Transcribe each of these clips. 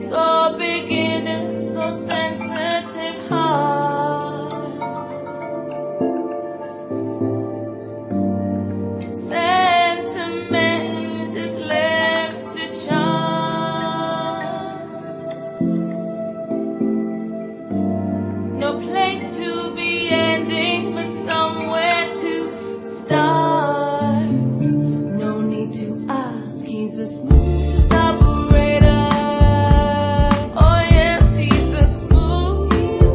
So beginners, so sensitive heart. Sentiment is left to chance. No place to be ending, but somewhere to start. No need to ask, he's a smooth operator. Oh yes, he's a smooth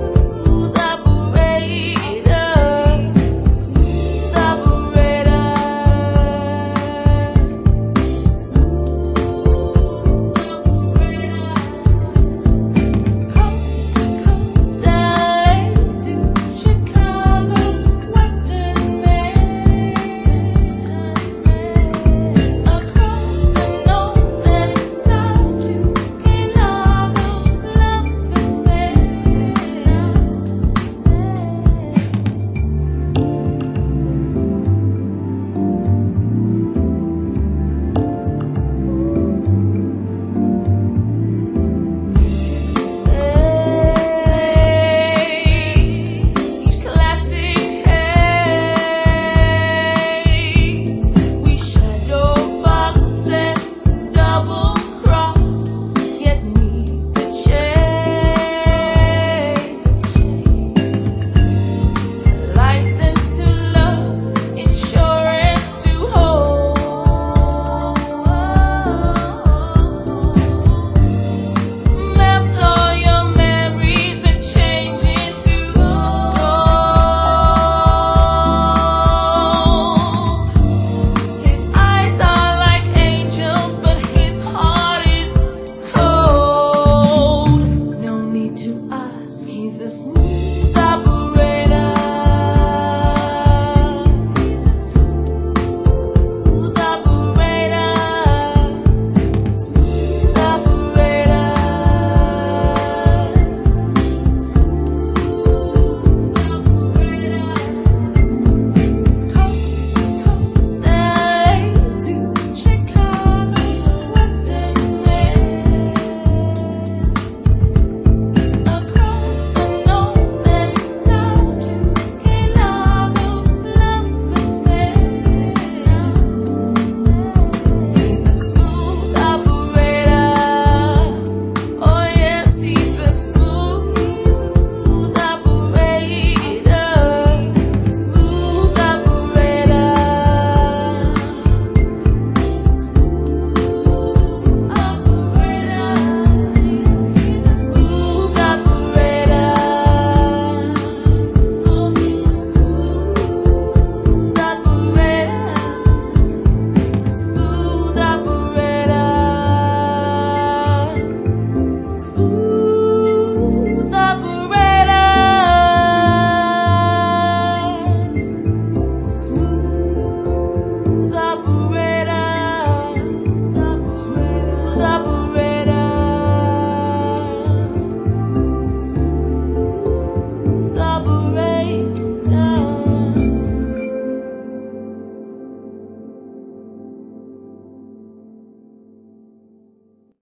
operator. Smooth operator. Smooth operator. Coast to coast, LA to Chicago, Western Maine. Across the north and south to Key Largo, love the each classic haze, we shadow box and double cross, yet need the change. License to love, insurance to hold. Maps all your memories and change into gold. His eyes are like angels, but his heart is cold. No need to ask, he's a smooth operator. Smooth operator. Smooth operator. Smooth operator. Coast to coast, LA to Chicago, Western Maine. Across the north and south to Key Largo, love the same. He's a smooth operator. Oh yes, he's a smooth operator. Smooth operator. Smooth operator. He's a smooth operator. Oh, he's a smooth operator. Smooth operator. Smooth